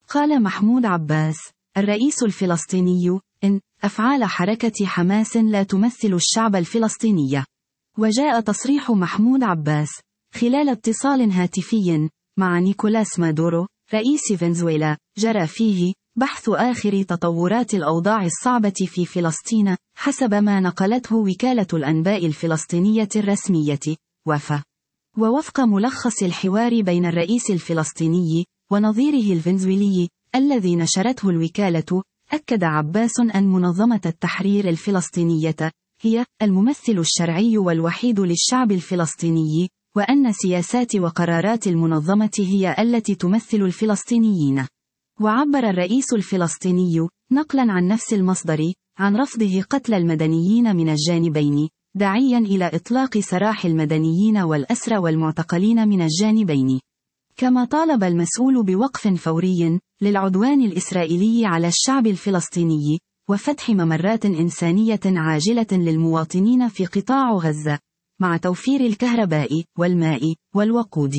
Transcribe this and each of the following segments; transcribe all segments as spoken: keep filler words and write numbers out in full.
قال محمود عباس الرئيس الفلسطيني إن أفعال حركة حماس لا تمثل الشعب الفلسطيني. وجاء تصريح محمود عباس خلال اتصال هاتفي مع نيكولاس مادورو رئيس فنزويلا جرى فيه بحث آخر تطورات الأوضاع الصعبة في فلسطين حسب ما نقلته وكالة الأنباء الفلسطينية الرسمية وفا. ووفق ملخص الحوار بين الرئيس الفلسطيني ونظيره الفنزويلي الذي نشرته الوكالة، أكد عباس أن منظمة التحرير الفلسطينية هي الممثل الشرعي والوحيد للشعب الفلسطيني، وأن سياسات وقرارات المنظمة هي التي تمثل الفلسطينيين. وعبر الرئيس الفلسطيني نقلا عن نفس المصدر عن رفضه قتل المدنيين من الجانبين، داعيا إلى إطلاق سراح المدنيين والأسرى والمعتقلين من الجانبين. كما طالب المسؤول بوقف فوري للعدوان الإسرائيلي على الشعب الفلسطيني وفتح ممرات إنسانية عاجلة للمواطنين في قطاع غزة مع توفير الكهرباء والماء والوقود.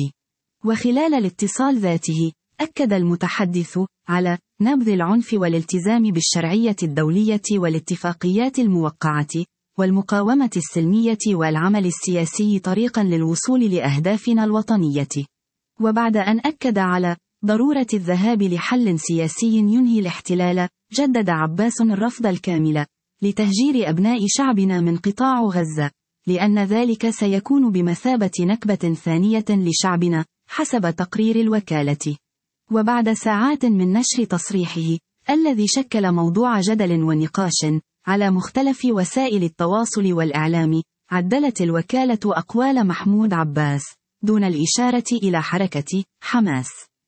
وخلال الاتصال ذاته أكد المتحدث على نبذ العنف والالتزام بالشرعية الدولية والاتفاقيات الموقعة والمقاومة السلمية والعمل السياسي طريقا للوصول لأهدافنا الوطنية. وبعد أن أكد على ضرورة الذهاب لحل سياسي ينهي الاحتلال، جدد عباس الرفض الكامل لتهجير أبناء شعبنا من قطاع غزة، لأن ذلك سيكون بمثابة نكبة ثانية لشعبنا حسب تقرير الوكالة. وبعد ساعات من نشر تصريحه الذي شكل موضوع جدل ونقاش على مختلف وسائل التواصل والإعلام، عدلت الوكالة أقوال محمود عباس دون الإشارة إلى حركة حماس.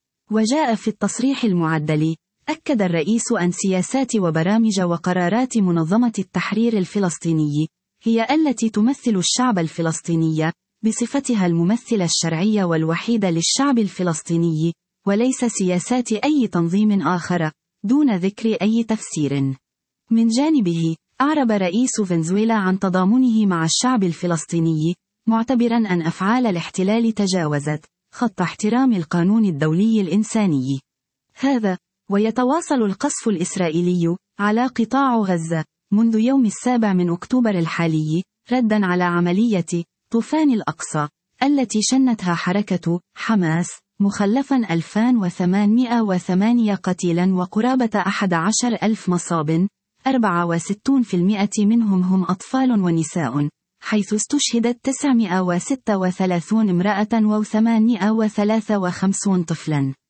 وجاء في التصريح المعدل أكد الرئيس أن سياسات وبرامج وقرارات منظمة التحرير الفلسطيني هي التي تمثل الشعب الفلسطيني بصفتها الممثل الشرعي والوحيد للشعب الفلسطيني، وليس سياسات أي تنظيم آخر، دون ذكر أي تفسير. من جانبه أعرب رئيس فنزويلا عن تضامنه مع الشعب الفلسطيني، معتبرا أن أفعال الاحتلال تجاوزت خط احترام القانون الدولي الإنساني. هذا ويتواصل القصف الإسرائيلي على قطاع غزة منذ يوم السابع من أكتوبر الحالي ردا على عملية طوفان الأقصى التي شنتها حركة حماس، مخلفا ألفين وثمانمائة وثمانية قتيلا وقرابة أحد عشر ألف مصاب، أربعة وستين بالمئة منهم هم أطفال ونساء، حيث استشهدت تسعمائة وستة وثلاثين امرأة وثمانمائة وثلاثة وخمسين طفلا.